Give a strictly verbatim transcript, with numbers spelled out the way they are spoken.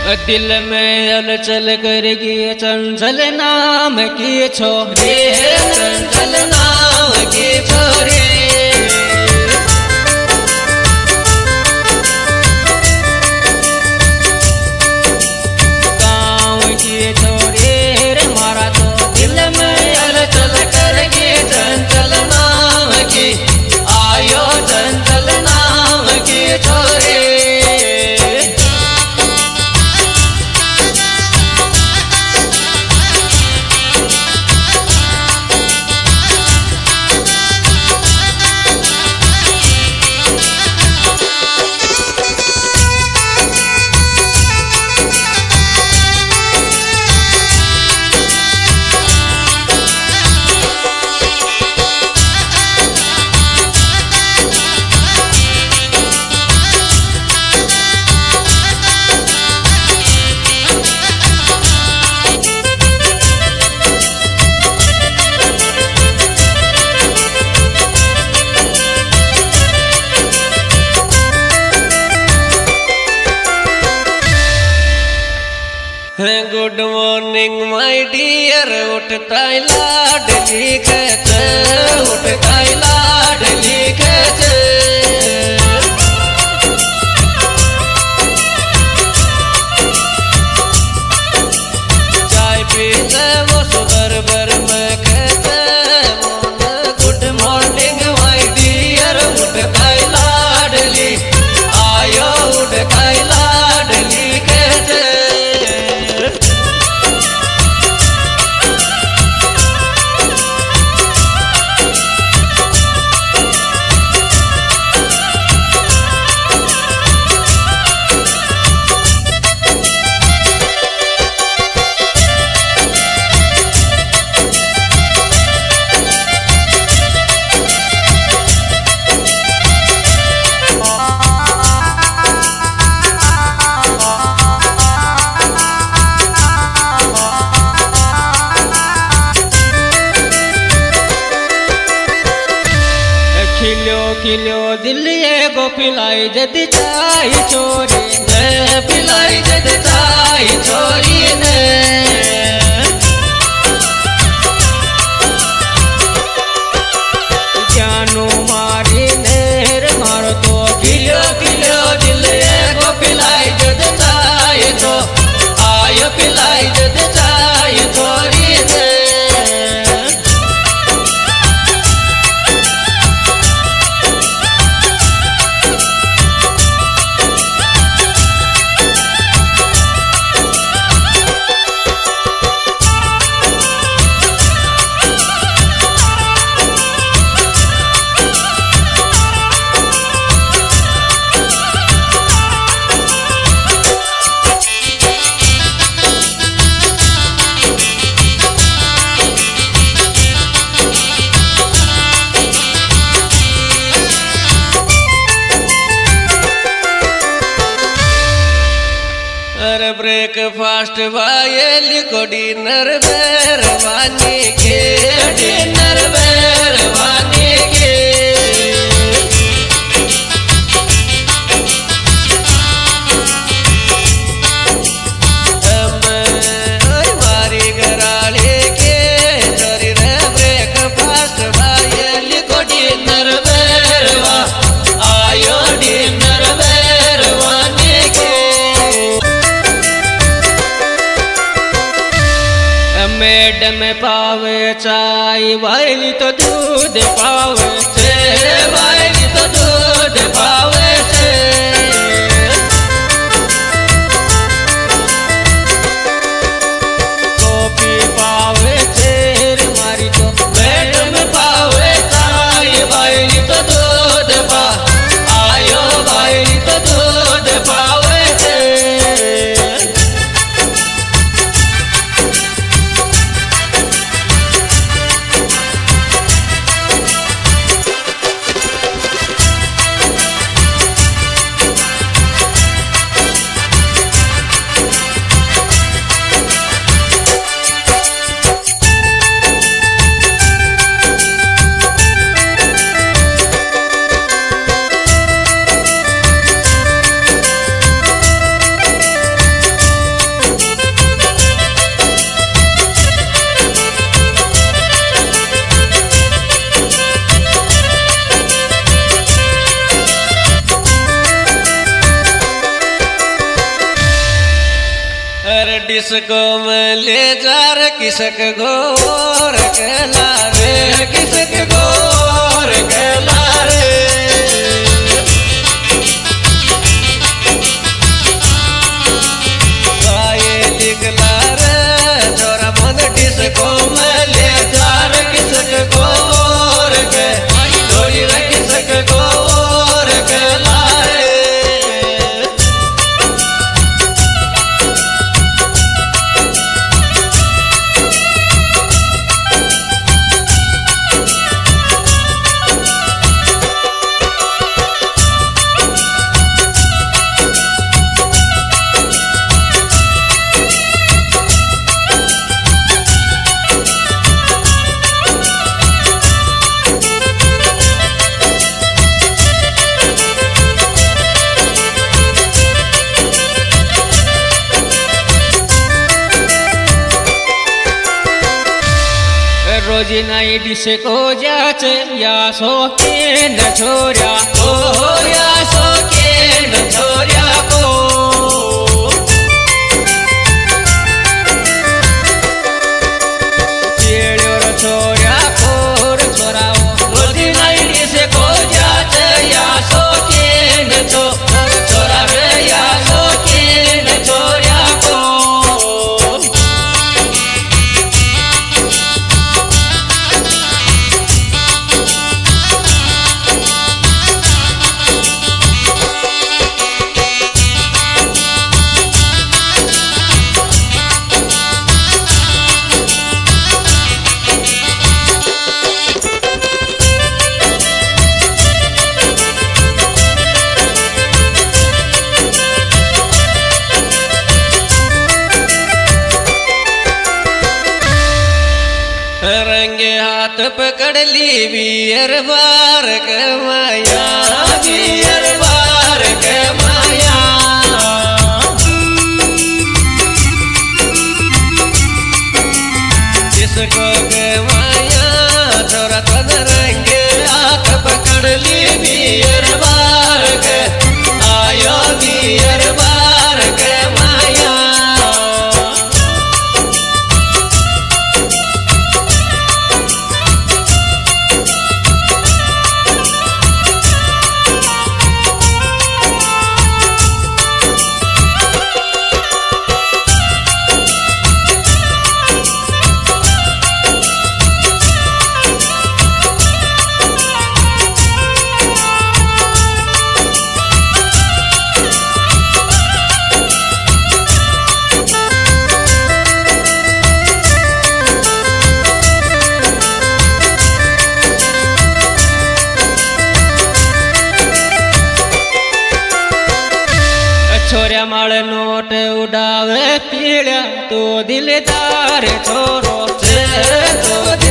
दिल में हलचल करेगी चंचल नाम की छोरी, चंचल नाम की छोरी। गाँव की छोरी रे मारा तो दिल में हलचल करेगी चंचल नाम की, आयो चंचल नाम की छोरी। गुड मॉर्निंग माय डियर, उठता लाडली खच, उठता लाडली खच। चाय पीते वो सुगर बर में खच, गुड मॉर्निंग माय डियर, उठता लाडली, आयो उठता लाडली खच। खिलो खिलो दिल ये गो पिलाई जद चाय छोरी ने, पिलाई जद चाय छोरी ने। जानू मारी नेर मारो तो खिलो खिलो दिल ये गो पिलाई जद चाय तो, आयो पिलाई जद चाय छोरी ने। ब्रेकफास्ट वाये को डिनर मेहरबानी के, डिनर मेहरबानी के। मारी घराले के चोरी रे ब्रेकफास्ट वाये को डिनर मेहरबा, आयो डिनर मेहरबानी के। मैडम पावे चाय वाली तो दूध पावे छे, वाली तो दूध पावे छे। कॉफी पावे छे मारी तो मैडम पावे चाय वाली तो दूध पा, आयो वाली तो दूध पावे छे। अरे डिस्को में ले जा रे किसक गोर कहला रे किसक गोर कहला रे गाये दिखला रे छोरा मन डिस्को में ले जा रे किसक गोर के छोरी रे किसक गोर कहला रे रोजी नाई डिस्को जाचे या सो के न छोरा ओ या सो के न छोरा को चेड़ो रो छोरा को रो छोरा रोजी नाई डिस्को जाचे या सो के न छोरा रे या सो के न छोरा को रंगे हाथ पकड़ ली बियर बार के माया बियर बार के माया जिसको के माया छोरा तन रंगे हाथ पकड़ ली बियर बार के आयो बियर बार के माया छोरिया माल नोट उड़ावे पीड़ा तो दिलदार छोरो से तो